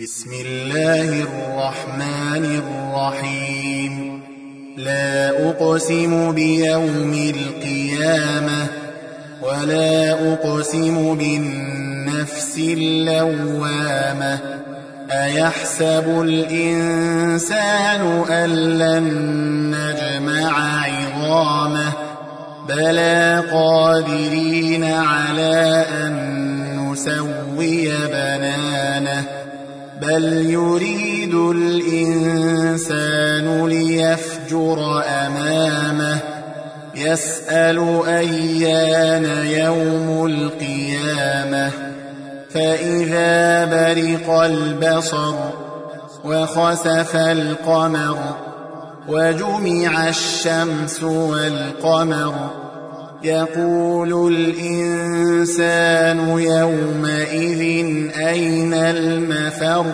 بسم الله الرحمن الرحيم. لا أقسم بيوم القيامة ولا أقسم بالنفس اللوامة. أيحسب الإنسان أن لن نجمع عظامه بلى قادرين على أن نسوي بنانه بل يريد الإنسان ليفجر أمامه يسأل أيان يوم القيامة فإذا برق البصر وخسف القمر وجمع الشمس والقمر يقول الإنسان يومئذ أين المفر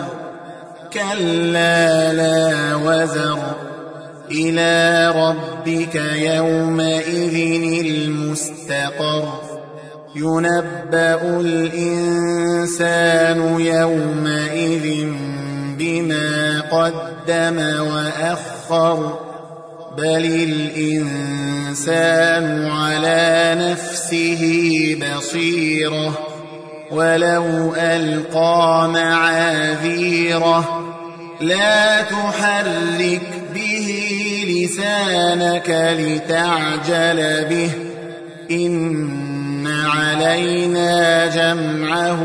كلا لا وزر إلى ربك يومئذ المستقر ينبأ الإنسان يومئذ بما قدم وأخر بل الإنسان على نفسه بصيرة ولو ألقى معاذيره لا تحرك به لسانك لتعجل به إن علينا جمعه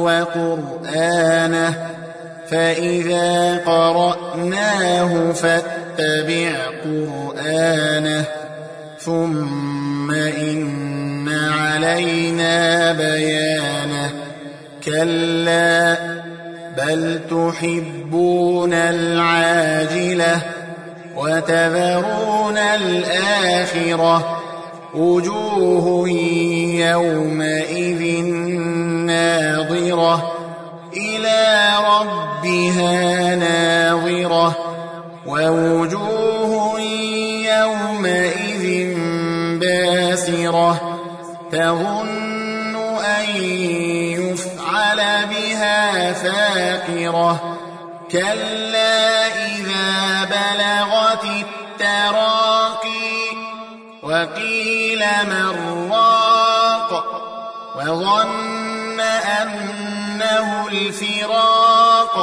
وقرآنه فإذا قرأناه فاتبع قرآنه ثم إن علينا بيانه كلا بل تحبون العاجلة وتذرون الآخرة وجوه يومئذ ناظرة إلى ربها ناظرة ووجوه يومئذ باسرة تظن أن يفعل بها فاقرة كلا إذا بلغت التراقي وقيل من راق وظن أنه الفراق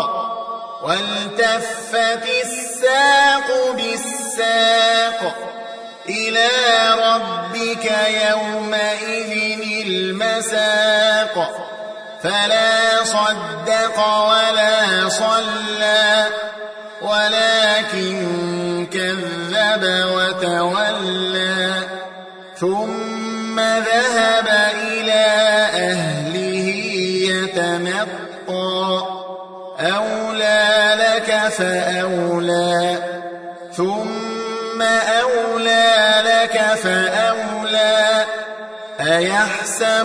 والتفت الساق بالساق إلى ربك يومئذ المساق فلا صدق ولا صلى ولكن كذب وتولى ثم ذهب إلى أهله يتمطى أولى لك فأولى ثم أولى لك فأولى أيحسب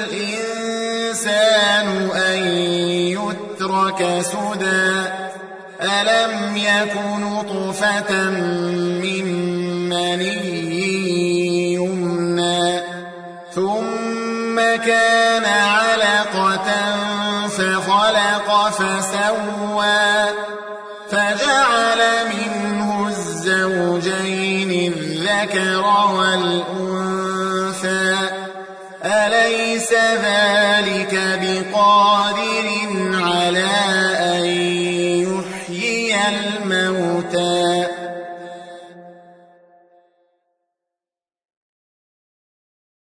الإنسان أن يترك سدى ألم يك نطفة من مني يمنى ثم كان علقة فخلق فسوى فجعل منه الزوجين الذكر والأنثى أليس ذلك بقادر على أن يحيي الموتى